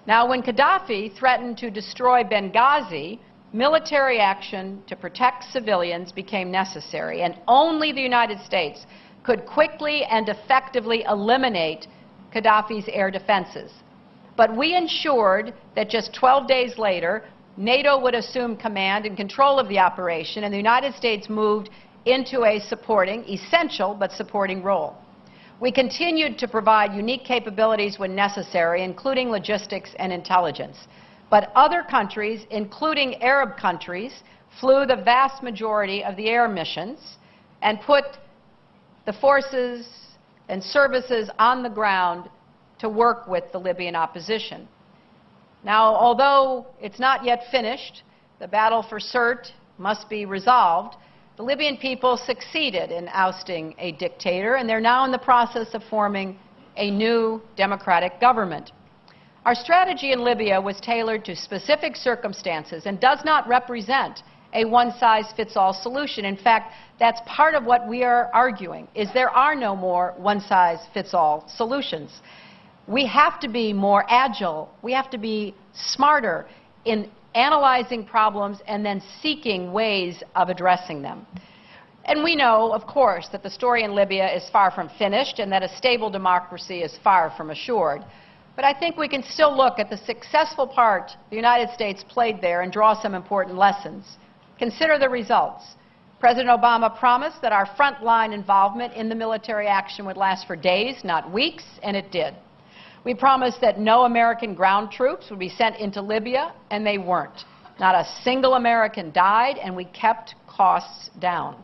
Now, when Gaddafi threatened to destroy Benghazi, military action to protect civilians became necessary, and only the United States could quickly and effectively eliminate Gaddafi's air defenses. But we ensured that just 12 days later, NATO would assume command and control of the operation, and the United States moved into a supporting, essential but supporting role. We continued to provide unique capabilities when necessary, including logistics and intelligence. But other countries, including Arab countries, flew the vast majority of the air missions and put the forces and services on the ground to work with the Libyan opposition. Now, although it's not yet finished, the battle for Sirte must be resolved, the Libyan people succeeded in ousting a dictator, and they're now in the process of forming a new democratic government. Our strategy in Libya was tailored to specific circumstances and does not represent a one-size-fits-all solution. In fact, that's part of what we are arguing, is there are no more one-size-fits-all solutions. We have to be more agile. We have to be smarter in analyzing problems and then seeking ways of addressing them. And we know, of course, that the story in Libya is far from finished and that a stable democracy is far from assured. But I think we can still look at the successful part the United States played there and draw some important lessons. Consider the results. President Obama promised that our frontline involvement in the military action would last for days, not weeks, and it did. We promised that no American ground troops would be sent into Libya, and they weren't. Not a single American died, and we kept costs down.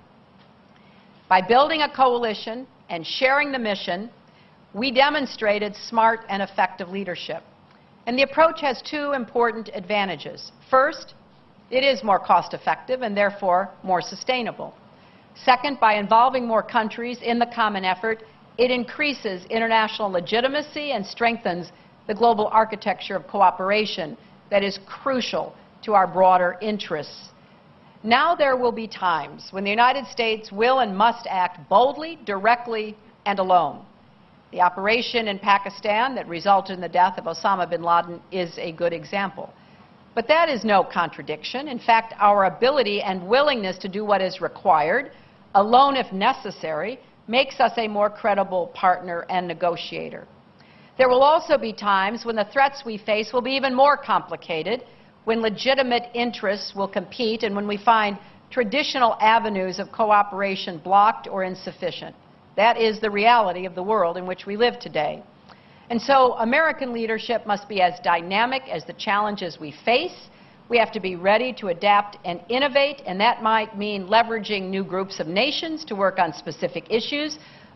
By building a coalition and sharing the mission, we demonstrated smart and effective leadership. And the approach has two important advantages. First, it is more cost-effective and therefore more sustainable. Second, by involving more countries in the common effort, it increases international legitimacy and strengthens the global architecture of cooperation that is crucial to our broader interests. Now there will be times when the United States will and must act boldly, directly, and alone. The operation in Pakistan that resulted in the death of Osama bin Laden is a good example. But that is no contradiction. In fact, our ability and willingness to do what is required, alone if necessary, makes us a more credible partner and negotiator. There will also be times when the threats we face will be even more complicated, when legitimate interests will compete, and when we find traditional avenues of cooperation blocked or insufficient. That is the reality of the world in which we live today. And so American leadership must be as dynamic as the challenges we face. We have to be ready to adapt and innovate, and that might mean leveraging new groups of nations to work on specific issues,